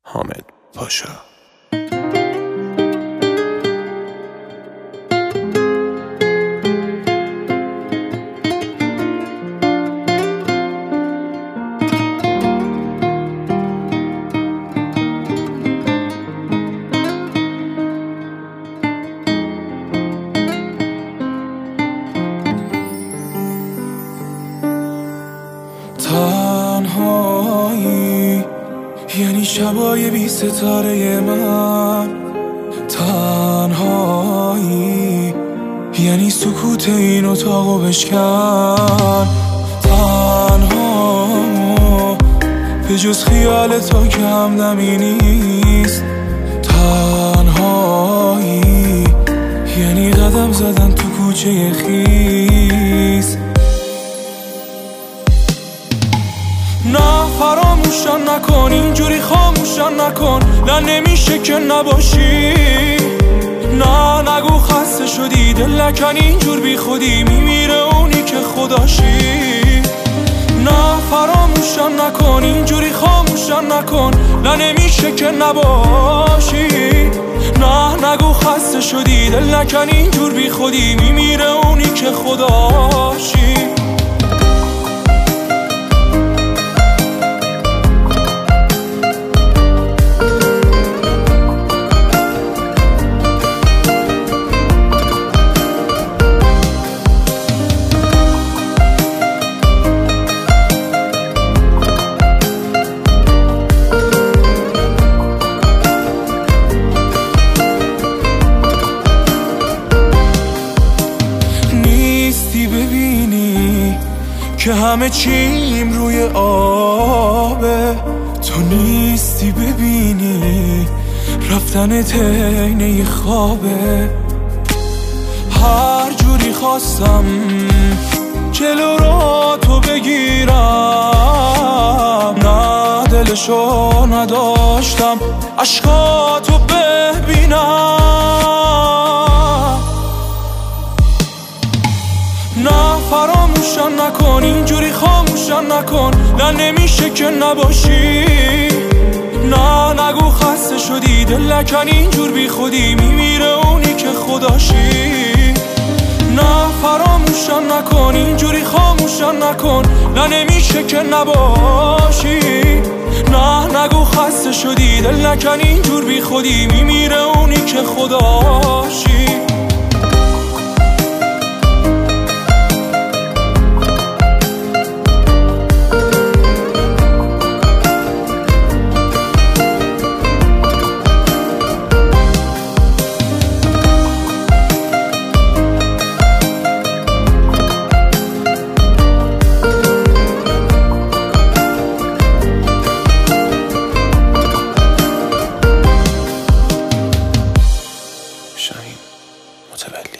حامد پاشا. تنهایی یعنی شبای بی ستاره من، تنهایی یعنی سکوت این اتاقو بشکن، تنها به جز خیال تو که همدمی نیست، تنهایی یعنی قدم زدن تو کوچه خیس. نه فراموشم نکن، اینجوری خاموشم نکن، نه نمیشه که نباشی، نه نگو خسته شدی، دل نکن اینجور بی خودی، میمیره اونی که خداشی. نه فراموشم نکن، اینجوری خاموشم نکن، نه نمیشه که نباشی، نه نگو خسته شدی، دل نکن اینجور بی خودی، میمیره اونی که خداشی. ببینی که همه چیم روی آبه، تو نیستی ببینی رفتن عینه خوابه. هر جوری خواستم جلو رو تو بگیرم، نه دلشو نداشتم عشقاتو ببینم. نه فراموشم نکن، اینجوری خاموشم نکن، نه نمیشه که نباشی، نه نگو خسته شدی، دل نکن اینجور بی خودی، میمیره اونی که خداشی. نه فراموشم نکن، اینجوری خاموشم نکن، نه نمیشه که نباشی، نه نگو خسته شدی، دل نکن اینجور بی خودی، میمیره اونی که خداشی. شاهین متولی.